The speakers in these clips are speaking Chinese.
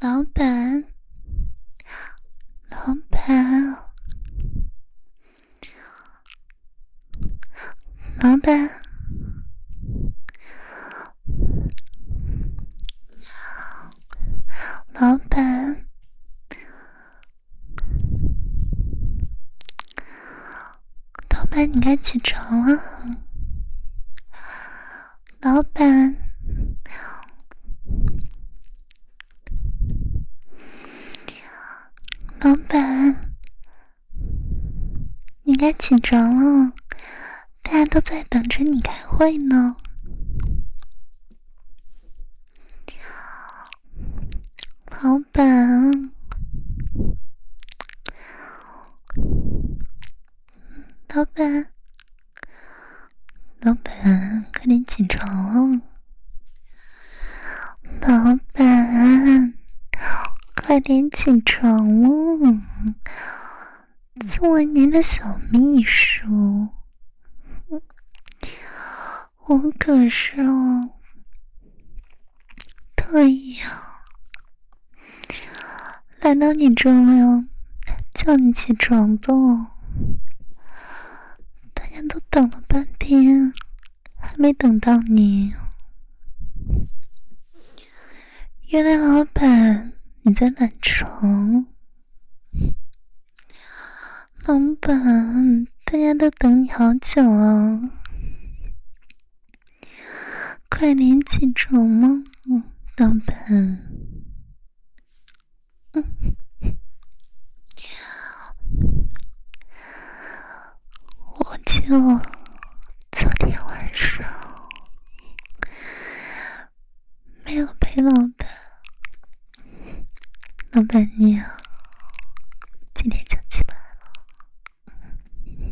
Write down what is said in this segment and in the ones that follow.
老板，老板，老板，老板，老板，你该起床了。老板，老板，你该起床了，大家都在等着你开会呢。老板，老板，老板，快点起床了。老板，快点起床了，作为您的小秘书，我可是特意来到你这里叫你起床的。大家都等了半天，还没等到你。原来老板你在懒床。老板，大家都等你好久了，快点起床嘛，老板。我就昨天晚上没有陪老板，老板你今天就起来了。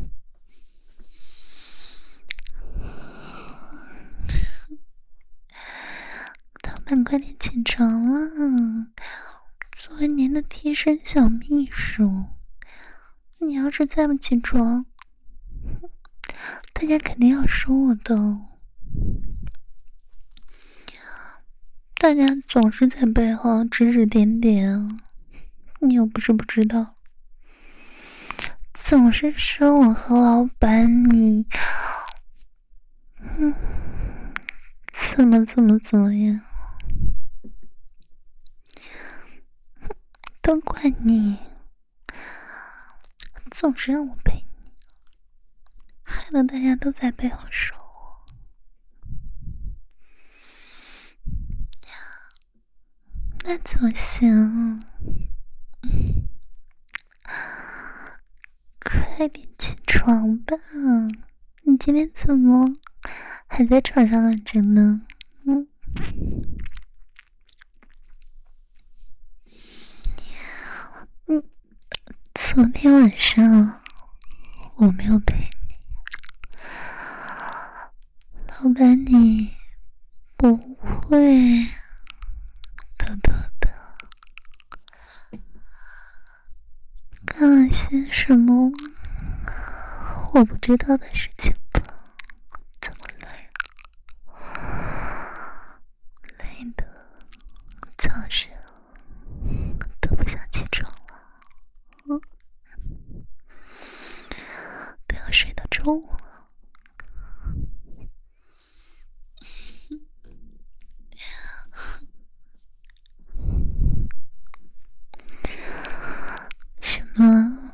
老板快点起床了，作为您的贴身小秘书，你要是再不起床，大家肯定要说我的。大家总是在背后指指点点，你又不是不知道，总是说我和老板你怎么样，都怪你，总是让我陪你，害得大家都在背后说我。那怎么行？快点起床吧，你今天怎么还在床上懒着呢？昨天晚上我没有陪你，老板你不会偷偷的干了些什么我不知道的事情吧？怎么了？累的早上都不想起床了，都要睡到中午了。什么？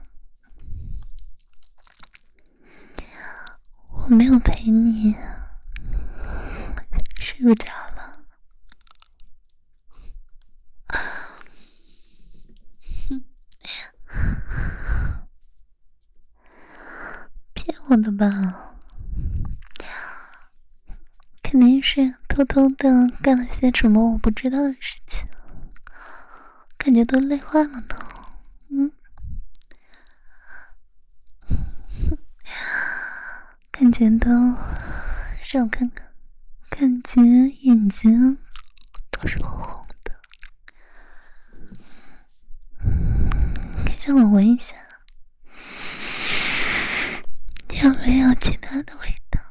我没有陪你，睡不着了。骗我的吧？肯定是偷偷的干了些什么我不知道的事情，感觉都累坏了呢。感觉到让我看看，感觉眼睛都是红红的。让我闻一下，有没有其他的味道？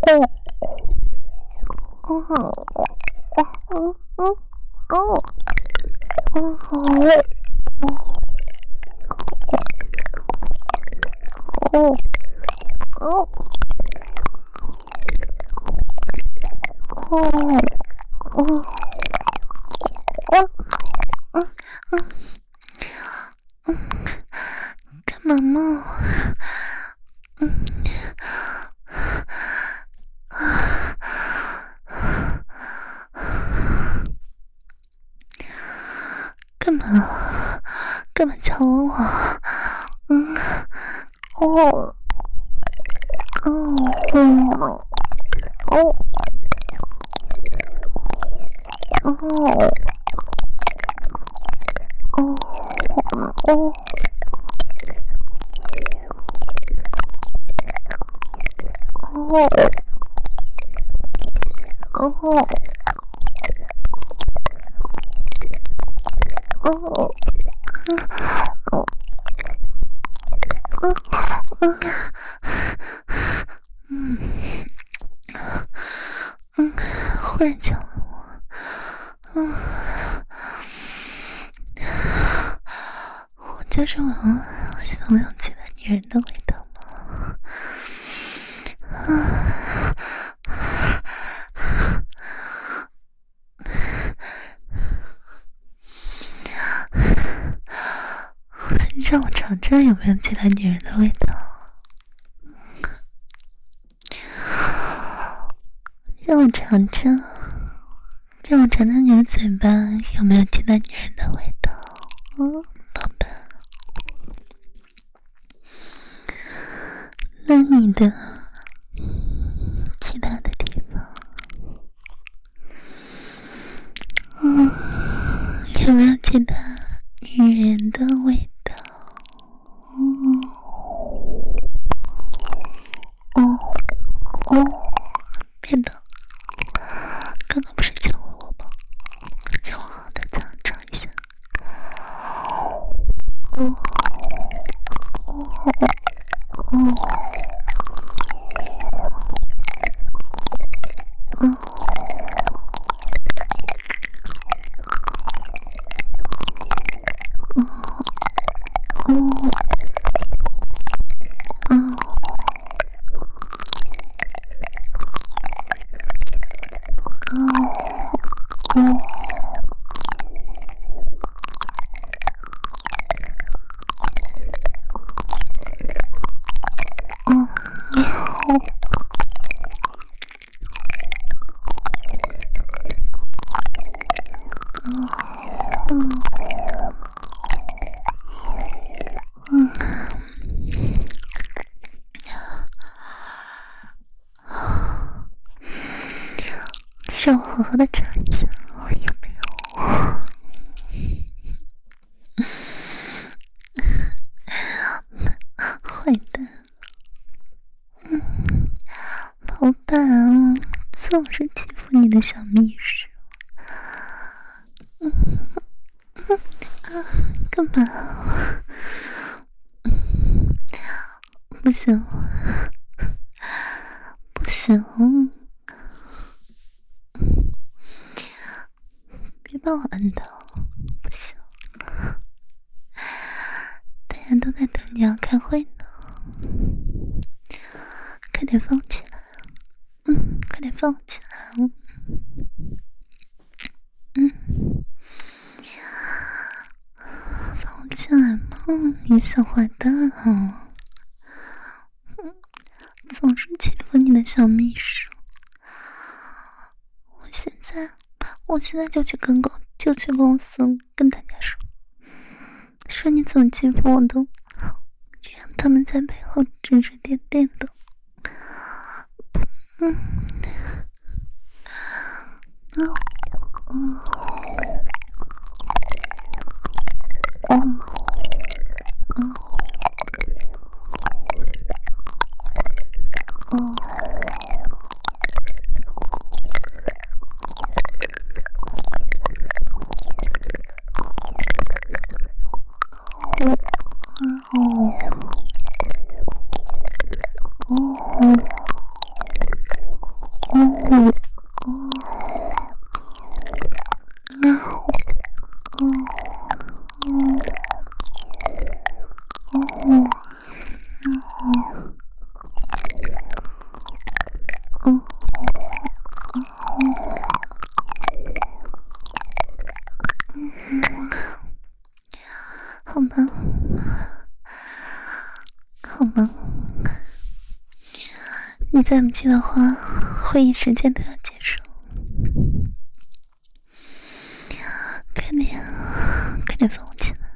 干嘛嘛？干嘛？干嘛敲我？忽然抢了我，我就是闻了想不想起来女人的味道吗？让我尝尝有没有其他女人的味道，让我尝尝，让我尝尝你的嘴巴有没有其他女人的味道，宝贝。那你的其他的地方，有没有其他女人的味道？别的，刚刚不是讲问我吗？让我好好的尝一下。让我好好的尝一下，有没有？坏蛋，老板总是欺负你的小秘书。干嘛？不行，不行。别把我摁倒，不行！大家都在等你要开会呢，快点放起来！快点放起来！放起来嘛，你小坏蛋啊！总是欺负你的小秘书。我现在就去公司跟大家说你怎么欺负我的，让他们在背后指指点点的。 好吗？好吗？你再不去的话，会议时间都要结束。快点，快点放我起来。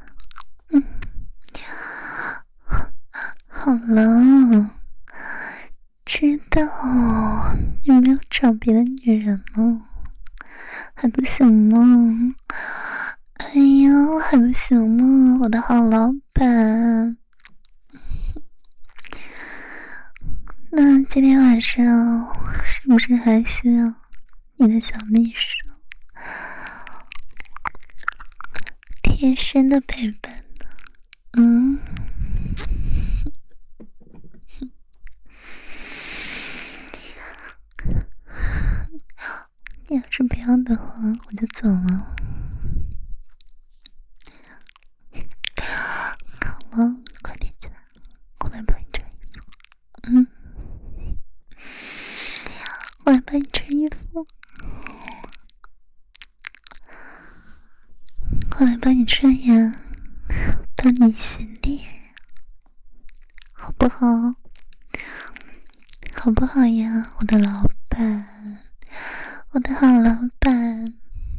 好了，知道你没有找别的女人了，还不行吗？哎呀，还不行吗？我的好老板。那今天晚上是不是还需要你的小秘书贴身的陪伴呢？你要是不要的话，我就走了。好了，快点起来，我来帮你穿衣服。我来帮你穿衣服。我来帮你穿呀，帮你洗脸，好不好？好不好呀，我的老板，我的好老板。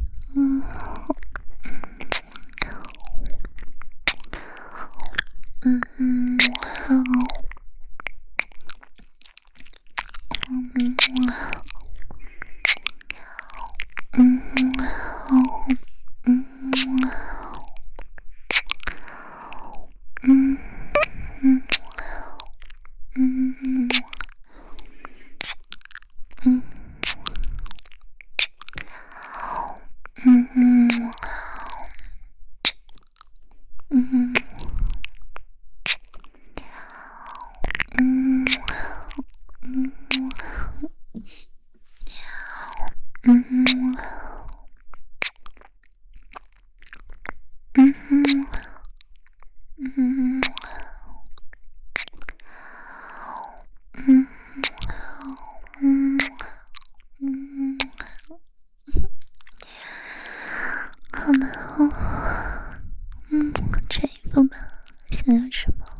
好了，穿衣服吧，想要什么？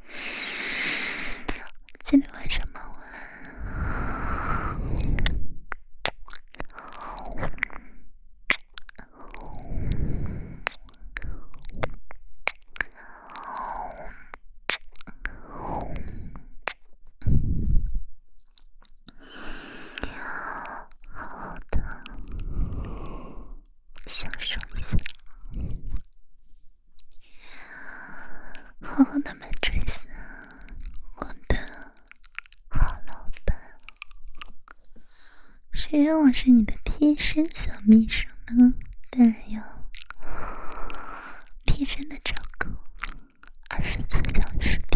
今天晚上忙完。好好的享受一下，好好的满足一下我的好老板。谁让我是你的贴身小秘书呢？当然要贴身的照顾，24小时